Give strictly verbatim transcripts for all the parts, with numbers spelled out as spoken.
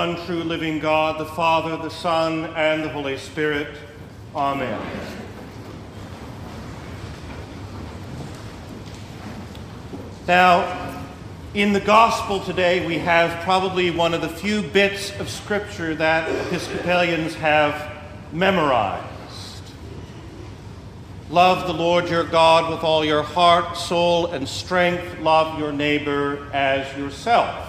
one true living God, the Father, the Son, and the Holy Spirit. Amen. Now, in the Gospel today, we have probably one of the few bits of Scripture that Episcopalians have memorized. Love the Lord your God with all your heart, soul, and strength. Love your neighbor as yourself.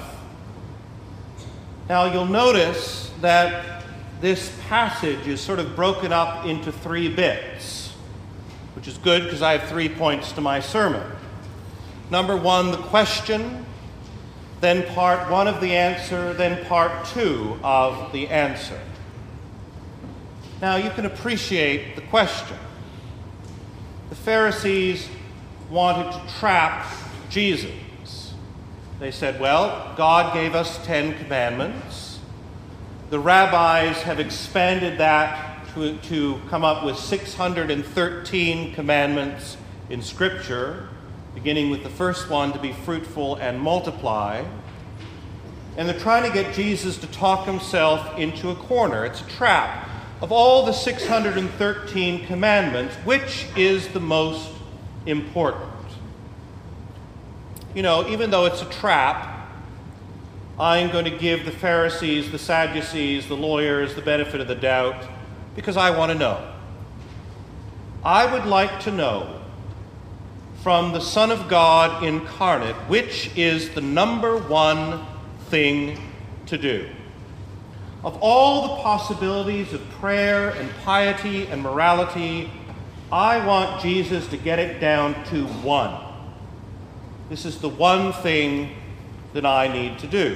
Now, you'll notice that this passage is sort of broken up into three bits, which is good because I have three points to my sermon. Number one, the question, then part one of the answer, then part two of the answer. Now, you can appreciate the question. The Pharisees wanted to trap Jesus. They said, well, God gave us Ten Commandments. The rabbis have expanded that to, to come up with six hundred thirteen commandments in Scripture, beginning with the first one, to be fruitful and multiply. And they're trying to get Jesus to talk himself into a corner. It's a trap. Of all the six hundred thirteen commandments, which is the most important? You know, even though it's a trap, I'm going to give the Pharisees, the Sadducees, the lawyers the benefit of the doubt because I want to know. I would like to know from the Son of God incarnate which is the number one thing to do. Of all the possibilities of prayer and piety and morality, I want Jesus to get it down to one. This is the one thing that I need to do.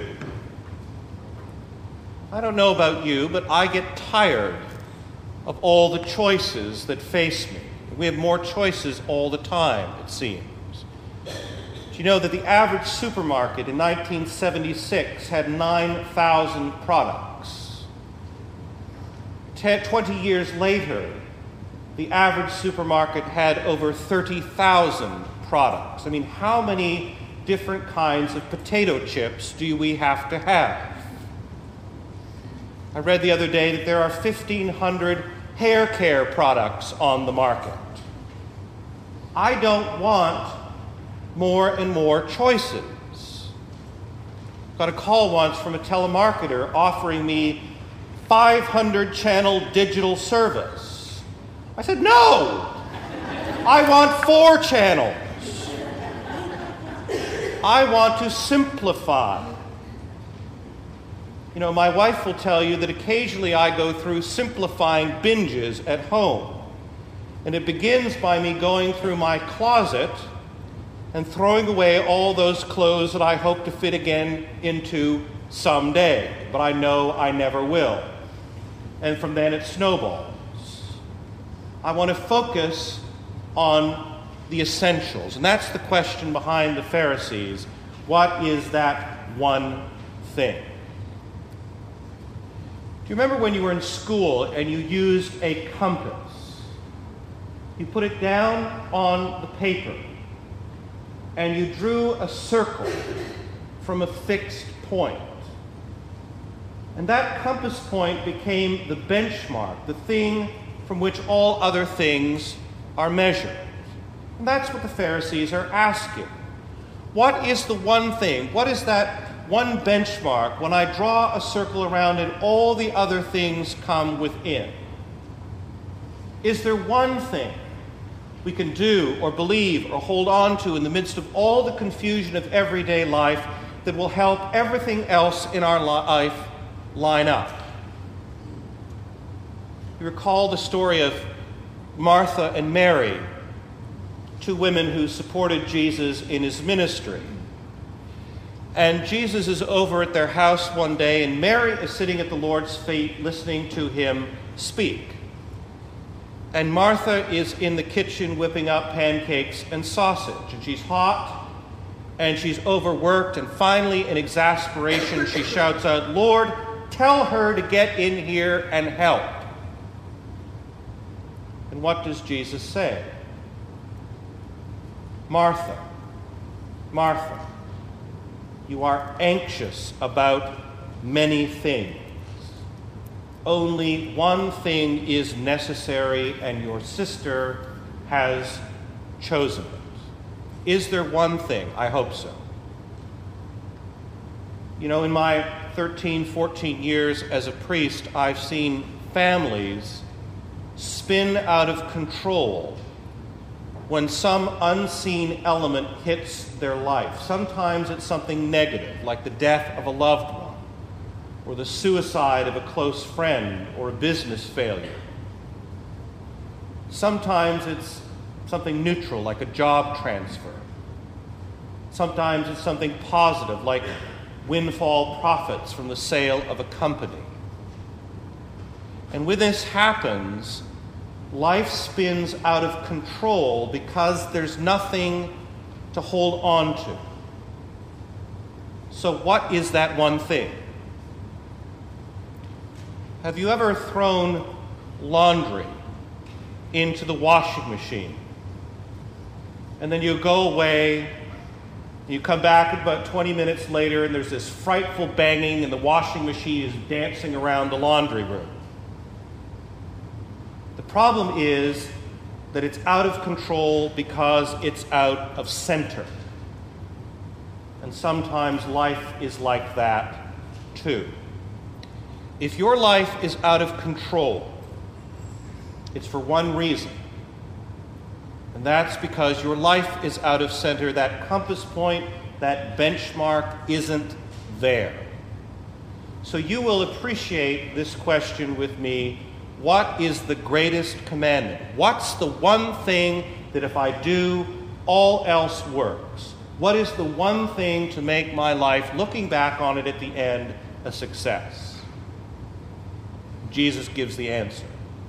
I don't know about you, but I get tired of all the choices that face me. We have more choices all the time, it seems. Do you know that the average supermarket in nineteen seventy-six had nine thousand products? Ten, twenty years later, the average supermarket had over thirty thousand products. I mean, how many different kinds of potato chips do we have to have? I read the other day that there are fifteen hundred hair care products on the market. I don't want more and more choices. Got a call once from a telemarketer offering me five hundred channel digital service. I said, no! I want four channels. I want to simplify. You know, my wife will tell you that occasionally I go through simplifying binges at home. And it begins by me going through my closet and throwing away all those clothes that I hope to fit again into someday, but I know I never will. And from then it snowballs. I want to focus on the essentials. And that's the question behind the Pharisees. What is that one thing? Do you remember when you were in school and you used a compass? You put it down on the paper and you drew a circle from a fixed point. And that compass point became the benchmark, the thing from which all other things are measured. And that's what the Pharisees are asking. What is the one thing? What is that one benchmark when I draw a circle around it, all the other things come within? Is there one thing we can do or believe or hold on to in the midst of all the confusion of everyday life that will help everything else in our life line up? You recall the story of Martha and Mary, two women who supported Jesus in his ministry. And Jesus is over at their house one day, and Mary is sitting at the Lord's feet listening to him speak. And Martha is in the kitchen whipping up pancakes and sausage. And she's hot, and she's overworked, and finally, in exasperation, she shouts out, "Lord, tell her to get in here and help." And what does Jesus say? "Martha, Martha, you are anxious about many things. Only one thing is necessary, and your sister has chosen it. Is there one thing? I hope so. You know, in my thirteen, fourteen years as a priest, I've seen families spin out of control when some unseen element hits their life. Sometimes it's something negative, like the death of a loved one, or the suicide of a close friend, or a business failure. Sometimes it's something neutral, like a job transfer. Sometimes it's something positive, like windfall profits from the sale of a company. And when this happens, life spins out of control because there's nothing to hold on to. So what is that one thing? Have you ever thrown laundry into the washing machine? And then you go away, you come back about twenty minutes later, and there's this frightful banging, and the washing machine is dancing around the laundry room. The problem is that it's out of control because it's out of center. And sometimes life is like that too. If your life is out of control, it's for one reason. And that's because your life is out of center. That compass point, that benchmark isn't there. So you will appreciate this question with me. What is the greatest commandment? What's the one thing that if I do, all else works? What is the one thing to make my life, looking back on it at the end, a success? Jesus gives the answer.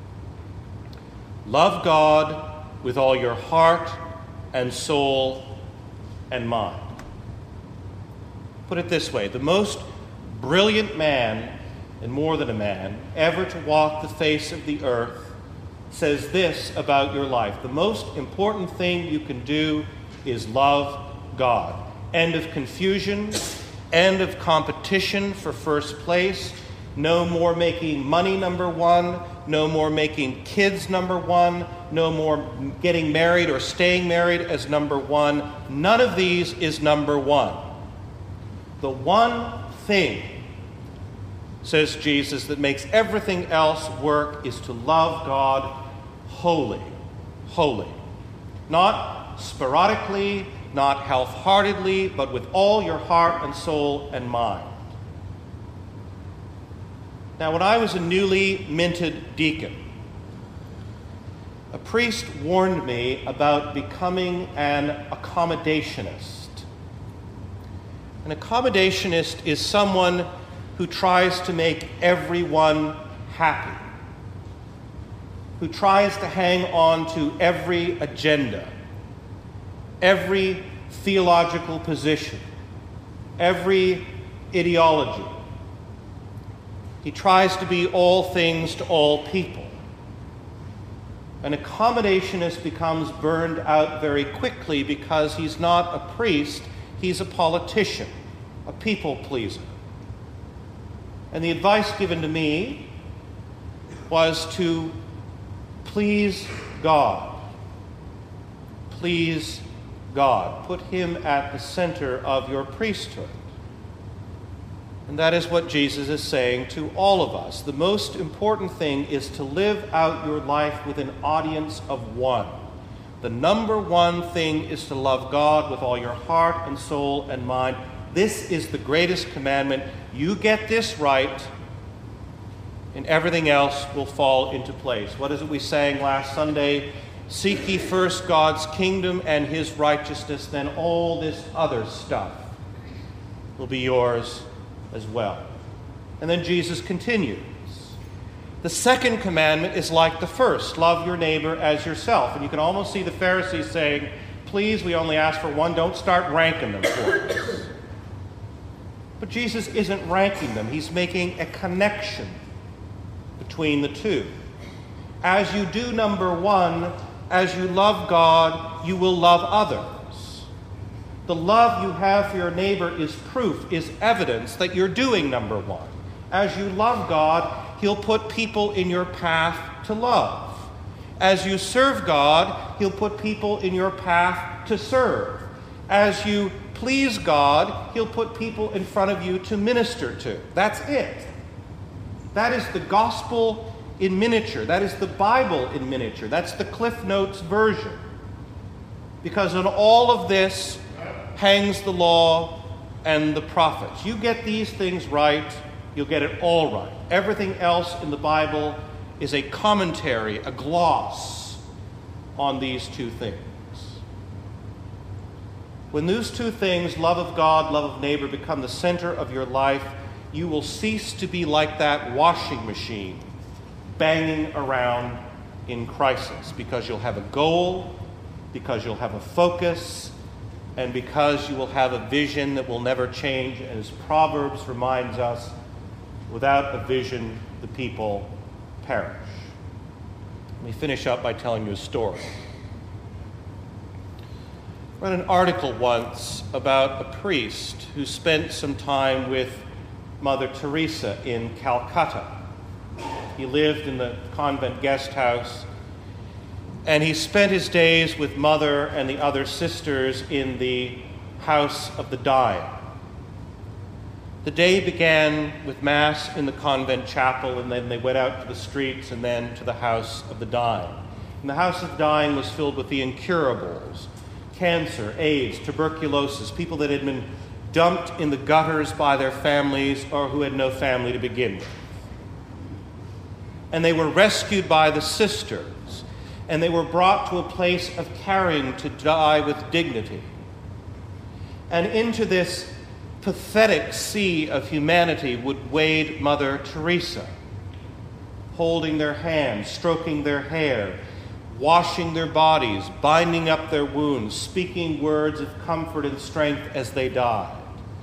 Love God with all your heart and soul and mind. Put it this way, the most brilliant man, and more than a man, ever to walk the face of the earth, says this about your life. The most important thing you can do is love God. End of confusion, end of competition for first place, no more making money number one, no more making kids number one, no more getting married or staying married as number one. None of these is number one. The one thing, says Jesus, that makes everything else work is to love God wholly, wholly. Not sporadically, not half-heartedly, but with all your heart and soul and mind. Now, when I was a newly minted deacon, a priest warned me about becoming an accommodationist. An accommodationist is someone who tries to make everyone happy, who tries to hang on to every agenda, every theological position, every ideology. He tries to be all things to all people. An accommodationist becomes burned out very quickly because he's not a priest, he's a politician, a people pleaser. And the advice given to me was to please God. Please God. Put him at the center of your priesthood. And that is what Jesus is saying to all of us. The most important thing is to live out your life with an audience of one. The number one thing is to love God with all your heart and soul and mind. This is the greatest commandment. You get this right, and everything else will fall into place. What is it we sang last Sunday? Seek ye first God's kingdom and his righteousness, then all this other stuff will be yours as well. And then Jesus continues. The second commandment is like the first. Love your neighbor as yourself. And you can almost see the Pharisees saying, please, we only ask for one. Don't start ranking them for us. But Jesus isn't ranking them. He's making a connection between the two. As you do number one, as you love God, you will love others. The love you have for your neighbor is proof, is evidence that you're doing number one. As you love God, He'll put people in your path to love. As you serve God, He'll put people in your path to serve. As you please God, He'll put people in front of you to minister to. That's it. That is the gospel in miniature. That is the Bible in miniature. That's the Cliff Notes version. Because on all of this hangs the law and the prophets. You get these things right, you'll get it all right. Everything else in the Bible is a commentary, a gloss on these two things. When those two things, love of God, love of neighbor, become the center of your life, you will cease to be like that washing machine banging around in crisis, because you'll have a goal, because you'll have a focus, and because you will have a vision that will never change. And as Proverbs reminds us, without a vision, the people perish. Let me finish up by telling you a story. I read an article once about a priest who spent some time with Mother Teresa in Calcutta. He lived in the convent guest house, and he spent his days with Mother and the other sisters in the House of the Dying. The day began with Mass in the convent chapel, and then they went out to the streets and then to the House of the Dying. And the House of the Dying was filled with the incurables: cancer, AIDS, tuberculosis, people that had been dumped in the gutters by their families or who had no family to begin with. And they were rescued by the sisters, and they were brought to a place of caring to die with dignity. And into this pathetic sea of humanity would wade Mother Teresa, holding their hands, stroking their hair, washing their bodies, binding up their wounds, speaking words of comfort and strength as they died.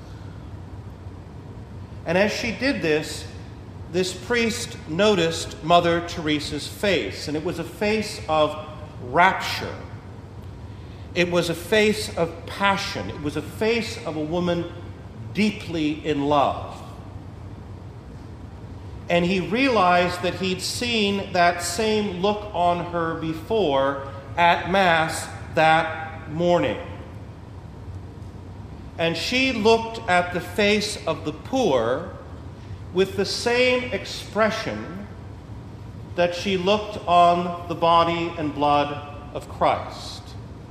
And as she did this, this priest noticed Mother Teresa's face, and it was a face of rapture. It was a face of passion. It was a face of a woman deeply in love. And he realized that he'd seen that same look on her before at Mass that morning. And she looked at the face of the poor with the same expression that she looked on the body and blood of Christ.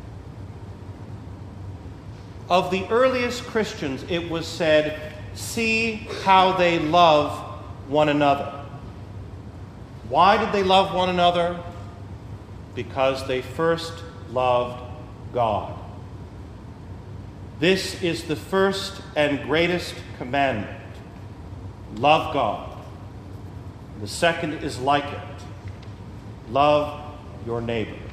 Of the earliest Christians, it was said, "See how they love one another." Why did they love one another? Because they first loved God. This is the first and greatest commandment. Love God. The second is like it. Love your neighbor.